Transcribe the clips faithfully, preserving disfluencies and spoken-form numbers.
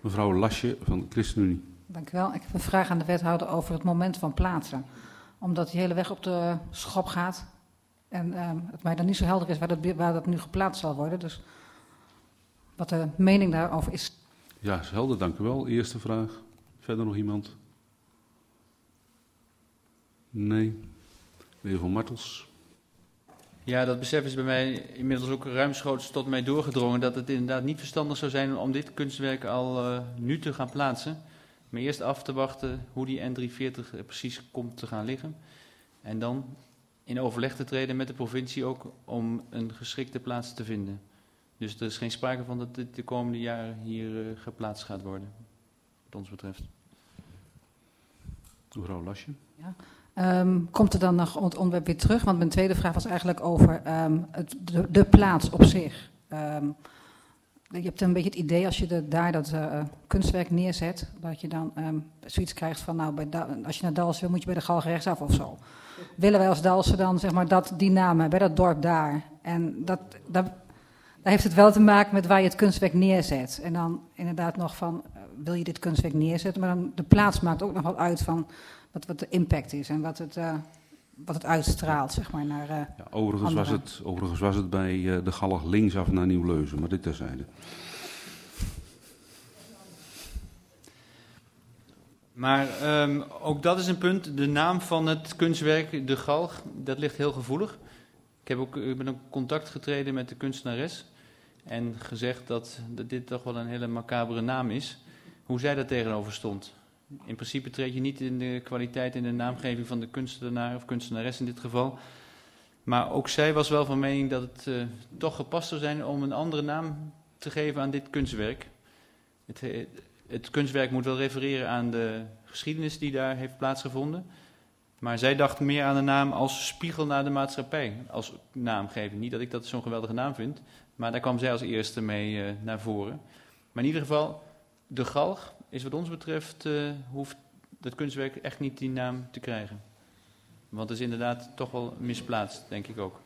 Mevrouw Lasje van de ChristenUnie. Dank u wel. Ik heb een vraag aan de wethouder over het moment van plaatsen. Omdat die hele weg op de schop gaat en uh, het mij dan niet zo helder is waar dat, waar dat nu geplaatst zal worden. Dus wat de mening daarover is. Ja, is helder, dank u wel. Eerste vraag. Verder nog iemand? Nee. De heer Van Martels. Ja, dat besef is bij mij inmiddels ook ruimschoots tot mij doorgedrongen dat het inderdaad niet verstandig zou zijn om dit kunstwerk al uh, nu te gaan plaatsen. Maar eerst af te wachten hoe die N driehonderdveertig precies komt te gaan liggen. En dan in overleg te treden met de provincie ook om een geschikte plaats te vinden. Dus er is geen sprake van dat dit de komende jaren hier uh, geplaatst gaat worden, wat ons betreft. Mevrouw Lasje. Ja. Um, komt er dan nog het onderwerp weer terug? Want mijn tweede vraag was eigenlijk over um, het, de, de plaats op zich. Um, je hebt een beetje het idee als je de, daar dat uh, kunstwerk neerzet, dat je dan um, zoiets krijgt van, nou, bij da- als je naar Dalsen wil, moet je bij de Galg rechtsaf of zo. Willen wij als Dalsen dan, zeg maar, dat, die namen, bij dat dorp daar? En dat, dat, daar heeft het wel te maken met waar je het kunstwerk neerzet. En dan inderdaad nog van, uh, wil je dit kunstwerk neerzetten? Maar dan de plaats maakt ook nog wel uit van wat, wat de impact is en wat het, uh, wat het uitstraalt, zeg maar, naar uh, ja, overigens, was het, overigens was het bij uh, de Galg linksaf naar Nieuw-Leuzen, maar dit terzijde. Maar um, ook dat is een punt. De naam van het kunstwerk, de Galg, dat ligt heel gevoelig. Ik heb ook ik ben ook in contact getreden met de kunstenares en gezegd dat, dat dit toch wel een hele macabere naam is. Hoe zij daar tegenover stond. In principe treed je niet in de kwaliteit en de naamgeving van de kunstenaar of kunstenares in dit geval. Maar ook zij was wel van mening dat het uh, toch gepast zou zijn om een andere naam te geven aan dit kunstwerk. Het, het kunstwerk moet wel refereren aan de geschiedenis die daar heeft plaatsgevonden. Maar zij dacht meer aan de naam als spiegel naar de maatschappij, als naamgeving. Niet dat ik dat zo'n geweldige naam vind, maar daar kwam zij als eerste mee uh, naar voren. Maar in ieder geval, de Galg is wat ons betreft, uh, hoeft dat kunstwerk echt niet die naam te krijgen. Want het is inderdaad toch wel misplaatst, denk ik ook.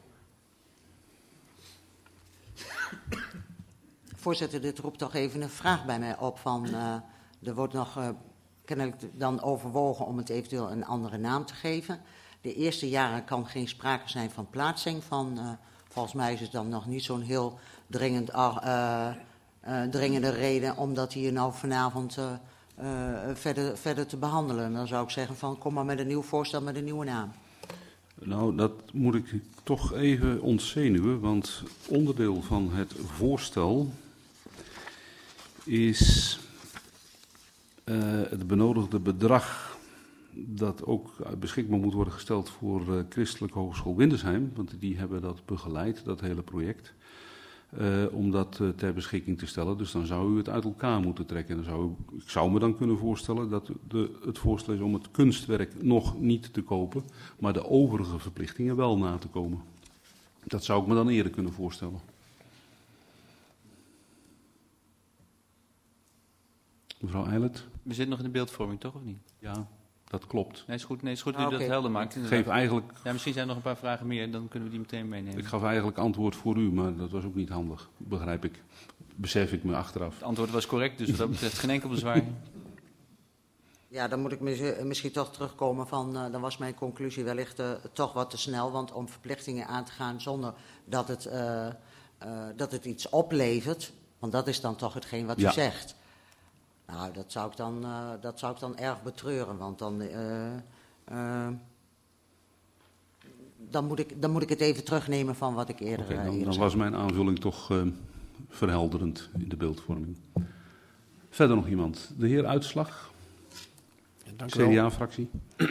Voorzitter, dit roept toch even een vraag bij mij op van, uh, er wordt nog uh, kennelijk dan overwogen om het eventueel een andere naam te geven. De eerste jaren kan geen sprake zijn van plaatsing van, uh, volgens mij is het dan nog niet zo'n heel dringend, uh, uh, dringende reden om dat hier nou vanavond uh, uh, verder, verder te behandelen. Dan zou ik zeggen van, kom maar met een nieuw voorstel met een nieuwe naam. Nou, dat moet ik toch even ontzenuwen, want onderdeel van het voorstel is uh, het benodigde bedrag dat ook beschikbaar moet worden gesteld voor uh, Christelijke Hogeschool Windesheim, want die hebben dat begeleid, dat hele project, uh, om dat uh, ter beschikking te stellen. Dus dan zou u het uit elkaar moeten trekken. En dan zou u, ik zou me dan kunnen voorstellen dat de, het voorstel is om het kunstwerk nog niet te kopen, maar de overige verplichtingen wel na te komen. Dat zou ik me dan eerder kunnen voorstellen. Mevrouw Eilert? We zitten nog in de beeldvorming, toch of niet? Ja, dat klopt. Nee, is goed, nee, is goed dat Ah, u okay. dat helder maakt. Ik geef eigenlijk, Ja, misschien zijn er nog een paar vragen meer, dan kunnen we die meteen meenemen. ik gaf eigenlijk antwoord voor u, maar dat was ook niet handig, begrijp ik. Besef ik me achteraf. Het antwoord was correct, dus wat dat betreft geen enkel bezwaar. Ja, dan moet ik misschien toch terugkomen van, uh, dan was mijn conclusie wellicht uh, toch wat te snel. Want om verplichtingen aan te gaan zonder dat het, uh, uh, dat het iets oplevert, want dat is dan toch hetgeen wat u Ja. zegt. Nou, dat zou ik dan, uh, dat zou ik dan erg betreuren, want dan, uh, uh, dan, moet ik, dan moet ik het even terugnemen van wat ik eerder, Okay, uh, dan, eerder dan zei. was mijn aanvulling toch uh, verhelderend in de beeldvorming. Verder nog iemand? De heer Uitslag, Dank C u wel. D A-fractie.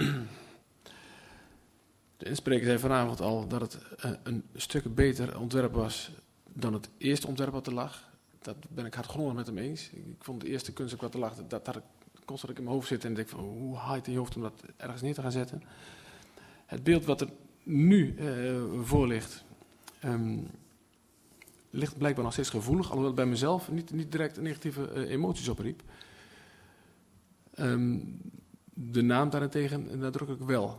De inspreker zei vanavond al dat het uh, een stuk beter ontwerp was dan het eerste ontwerp wat er lag. Dat ben ik hardgrondig met hem eens. Ik vond het eerste kunstwerk wat er lag, dat, dat had ik constant in mijn hoofd zitten en denk van hoe haal je het in je hoofd om dat ergens neer te gaan zetten. Het beeld wat er nu uh, voor ligt, um, ligt blijkbaar nog steeds gevoelig, alhoewel het bij mezelf niet, niet direct negatieve uh, emoties opriep. Um, de naam daarentegen nadrukkelijk wel.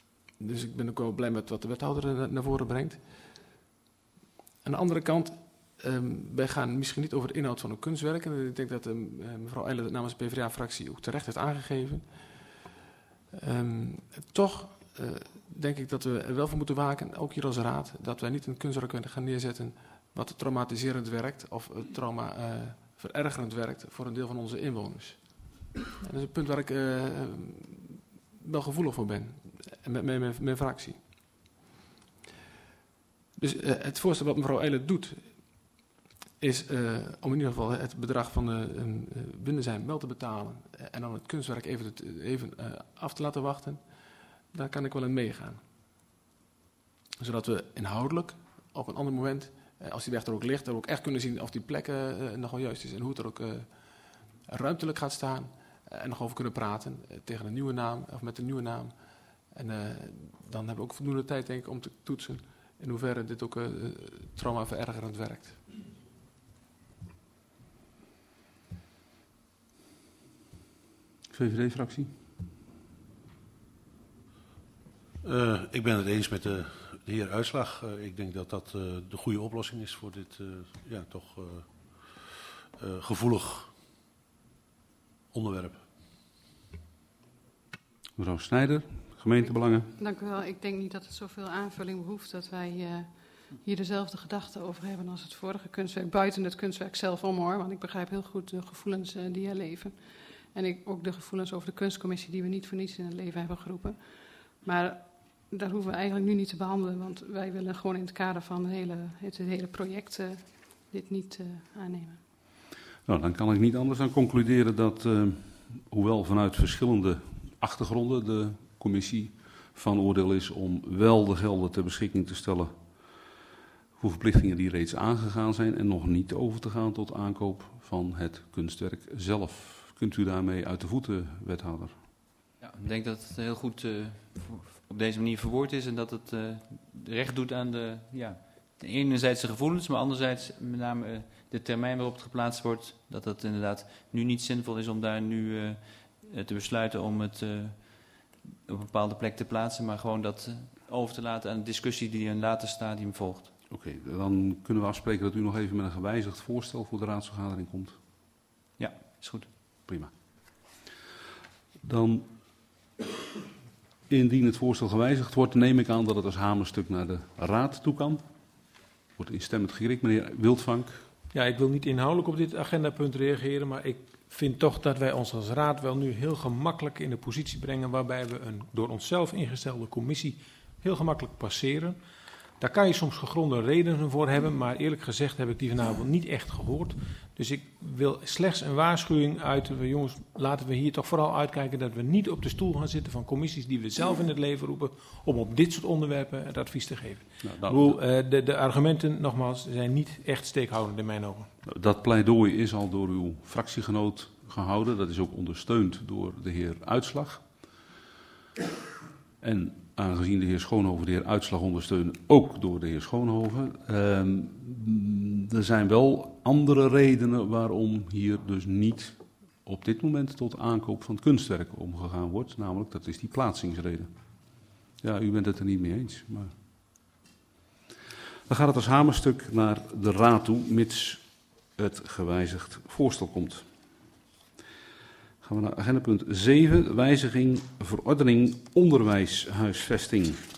Dus ik ben ook wel blij met wat de wethouder naar voren brengt. Aan de andere kant Um, wij gaan misschien niet over de inhoud van een kunstwerk. En ik denk dat um, mevrouw Eilert namens de P v d A-fractie ook terecht heeft aangegeven. Um, toch uh, denk ik dat we er wel voor moeten waken, ook hier als raad, dat wij niet een kunstwerk kunnen gaan neerzetten wat traumatiserend werkt of trauma uh, verergerend werkt voor een deel van onze inwoners. En dat is een punt waar ik uh, wel gevoelig voor ben, met mijn, mijn fractie. Dus uh, het voorstel wat mevrouw Eilert doet, is uh, om in ieder geval het bedrag van de uh, Windesheim wel te betalen en dan het kunstwerk even, te, even uh, af te laten wachten. Daar kan ik wel in meegaan. Zodat we inhoudelijk op een ander moment, uh, als die weg er ook ligt, er ook echt kunnen zien of die plek uh, nog wel juist is en hoe het er ook uh, ruimtelijk gaat staan uh, en nog over kunnen praten uh, tegen een nieuwe naam of met een nieuwe naam. En uh, dan hebben we ook voldoende tijd, denk ik, om te toetsen in hoeverre dit ook uh, trauma-verergerend werkt. V V D-fractie? Uh, ik ben het eens met de, de heer Uitslag. Uh, ik denk dat dat uh, de goede oplossing is voor dit uh, ja, toch uh, uh, gevoelig onderwerp. Mevrouw Snijder, gemeentebelangen. Dank u wel. Ik denk niet dat het zoveel aanvulling behoeft dat wij uh, hier dezelfde gedachten over hebben als het vorige kunstwerk. Buiten het kunstwerk zelf om hoor, want ik begrijp heel goed de gevoelens uh, die er leven. En ik, ook de gevoelens over de kunstcommissie die we niet voor niets in het leven hebben geroepen. Maar daar hoeven we eigenlijk nu niet te behandelen, want wij willen gewoon in het kader van het hele, het hele project uh, dit niet uh, aannemen. Nou, dan kan ik niet anders dan concluderen dat, uh, hoewel vanuit verschillende achtergronden de commissie van oordeel is om wel de gelden ter beschikking te stellen voor verplichtingen die reeds aangegaan zijn en nog niet over te gaan tot aankoop van het kunstwerk zelf. Kunt u daarmee uit de voeten, wethouder? Ja, ik denk dat het heel goed uh, op deze manier verwoord is en dat het uh, recht doet aan de, ja, enerzijds de gevoelens, maar anderzijds met name uh, de termijn waarop het geplaatst wordt. Dat het inderdaad nu niet zinvol is om daar nu uh, te besluiten om het uh, op een bepaalde plek te plaatsen, maar gewoon dat uh, over te laten aan de discussie die in een later stadium volgt. Oké, okay, dan kunnen we afspreken dat u nog even met een gewijzigd voorstel voor de raadsvergadering komt. Ja, is goed. Prima. Dan, indien het voorstel gewijzigd wordt, neem ik aan dat het als hamerstuk naar de raad toe kan. Wordt instemmend gekrikt, meneer Wildvank. Ja, ik wil niet inhoudelijk op dit agendapunt reageren, maar ik vind toch dat wij ons als raad wel nu heel gemakkelijk in de positie brengen waarbij we een door onszelf ingestelde commissie heel gemakkelijk passeren. Daar kan je soms gegronde redenen voor hebben, maar eerlijk gezegd heb ik die vanavond niet echt gehoord. Dus ik wil slechts een waarschuwing uit. Jongens, laten we hier toch vooral uitkijken dat we niet op de stoel gaan zitten van commissies die we zelf in het leven roepen om op dit soort onderwerpen het advies te geven. Nou, dat, bedoel, uh, de, de argumenten, nogmaals, zijn niet echt steekhoudend in mijn ogen. Dat pleidooi is al door uw fractiegenoot gehouden. Dat is ook ondersteund door de heer Uitslag. En aangezien de heer Schoonhoven de heer Uitslag ondersteunen, ook door de heer Schoonhoven. Uh, er zijn wel andere redenen waarom hier dus niet op dit moment tot aankoop van het kunstwerk omgegaan wordt. Namelijk, dat is die plaatsingsreden. Ja, u bent het er niet mee eens. Maar dan gaat het als hamerstuk naar de raad toe, mits het gewijzigd voorstel komt. Gaan we naar agendapunt zeven, wijziging verordening onderwijshuisvesting.